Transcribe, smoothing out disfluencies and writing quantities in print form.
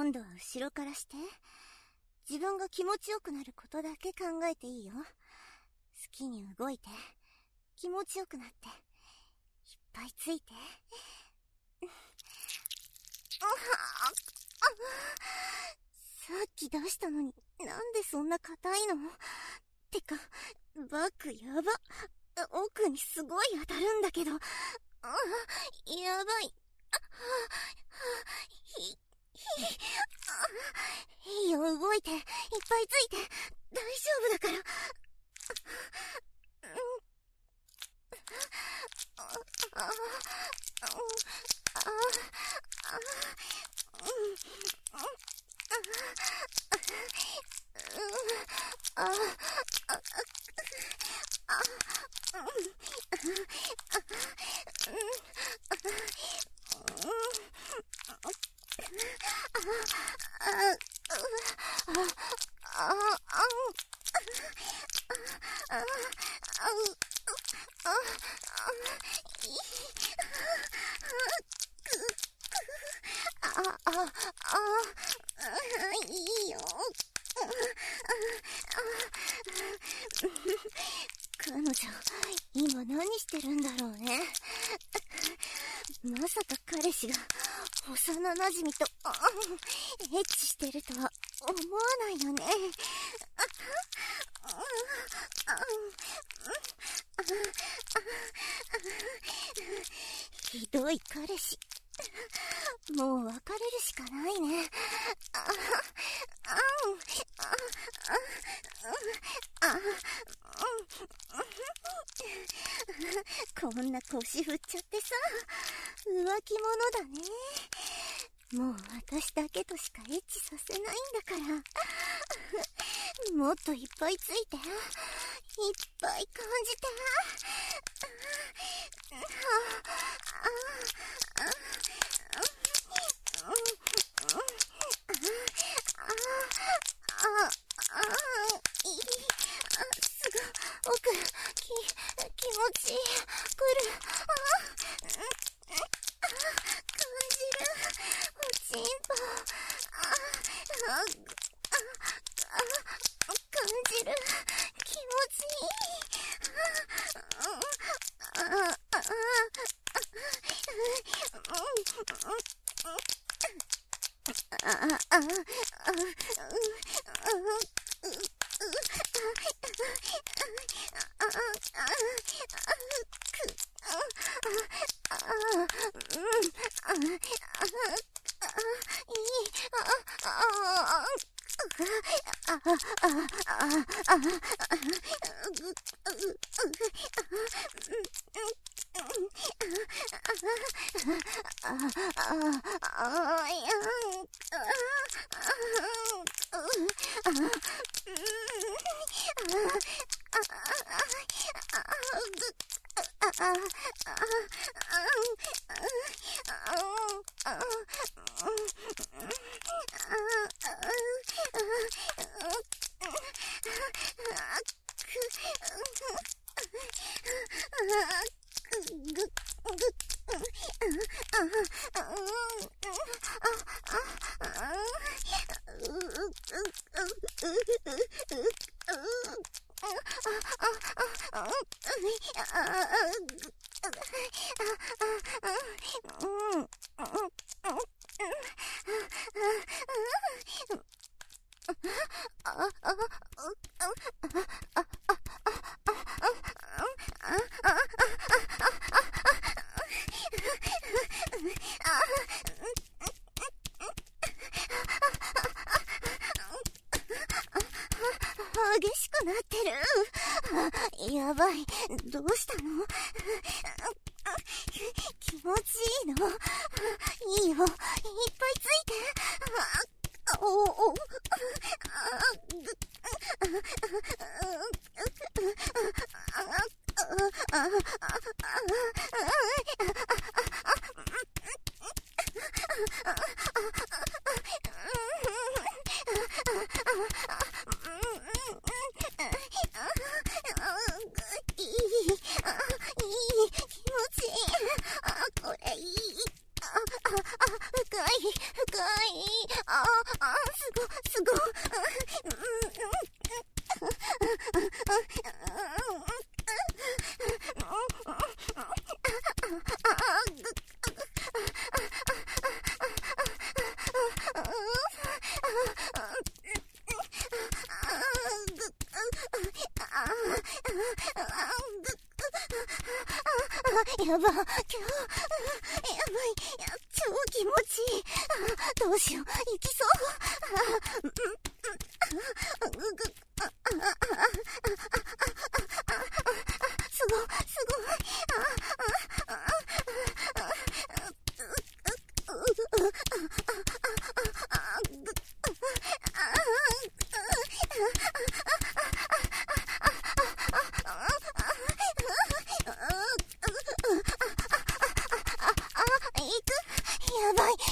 今度は後ろからして。自分が気持ちよくなることだけ考えていいよ。好きに動いて、気持ちよくなって、いっぱいついて。さっき出したのになんでそんな硬いの？てか、バッグやば。奥にすごい当たるんだけど。やばい。いいよ、動いて、いっぱいついて、大丈夫だから。いいよ。彼女、今何してるんだろうね。まさか彼氏が幼馴染とエッチしてるとは思わないよね。ひどい彼氏。もう別れるしかないね。こんな腰振っちゃってさ、浮気者だね。もう私だけとしかエッチさせないんだから。もっといっぱいついて、いっぱい感じて。すごく気持ちいい。来る。感じる。おちんぽ。感じる。気持ちい激しくなってる。やばい。どうしたの？気持ちいいの？いいよ。いっぱいついて。感やばい、超気持ちいい。どうしよう、行きそう。すごい。やばい、行く。